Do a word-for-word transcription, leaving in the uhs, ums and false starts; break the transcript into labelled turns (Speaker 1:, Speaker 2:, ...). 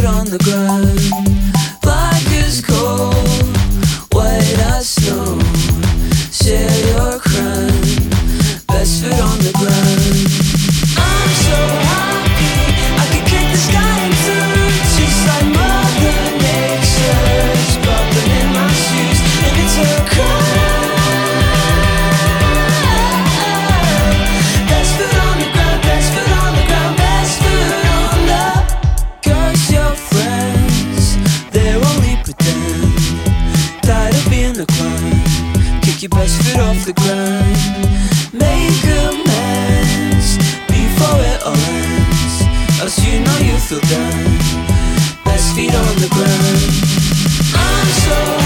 Speaker 1: feet on the ground. Black as coal, white as snow. Share your crown, best foot on the ground. I'm so happy I could kick the sky in two, just like Mother Nature's bubbling in my shoes, and it's her crown. Best foot on the ground, best foot on the ground, best foot on the. Cause your friends, they're only pretend. Tired of being the clown. Kick your best foot off the ground. Make amends before it all ends, else you know you feel down. Best feet on the ground. I'm so